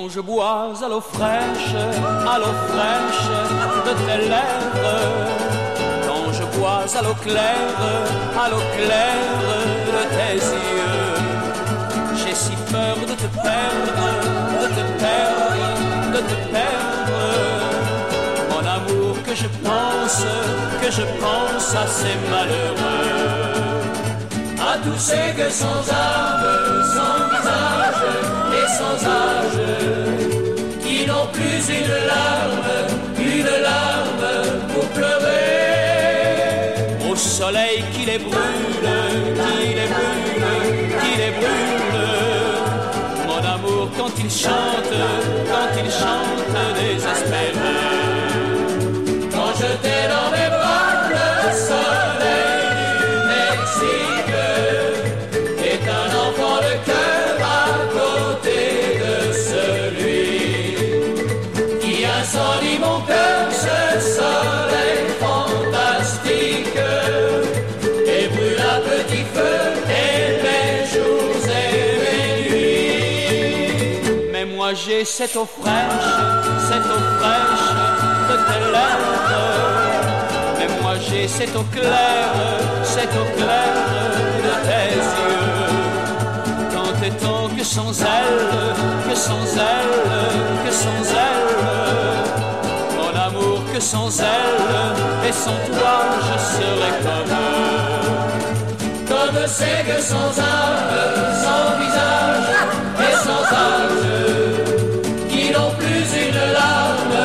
Quand je bois à l'eau fraîche de tes lèvres, quand je bois à l'eau claire de tes yeux, j'ai si peur de te perdre, mon amour que je pense à ces malheureux, à tous ces que sans âme, sans visage et sans âge, qui n'ont plus une larme pour pleurer, au soleil qui les brûle, mon amour quand il chante désespéré. Quand je t'ai dans mes bras, le soleil du Mexique est un enfant de cœur à côté de celui qui incendie mon cœur, ce soleil fantastique, et brûle à petit feu et mes jours et mes nuits. Mais moi j'ai cette eau fraîche de tes lèvres, mais moi j'ai cette eau claire de tes yeux. Tant et tant que sans elle, mon amour que sans elle, et sans toi je serais comme c'est que sans âme, sans visage et sans âge, qui n'ont plus une larme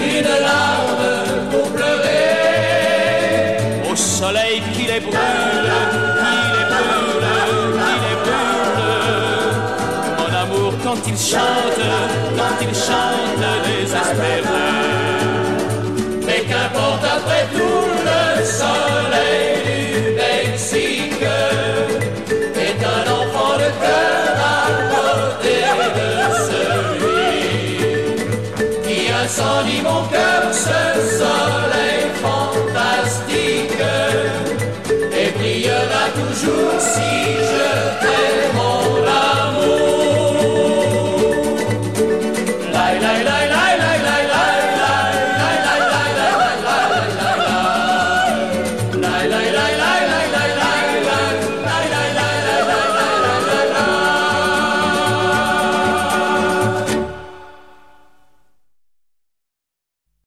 pour pleurer, au soleil qui les brûle, mon amour quand il chante désespéré. Mais qu'importe après tout, le soleil du Mexique est un enfant de cœur à côté de celui qui incendie mon cœur, ce soleil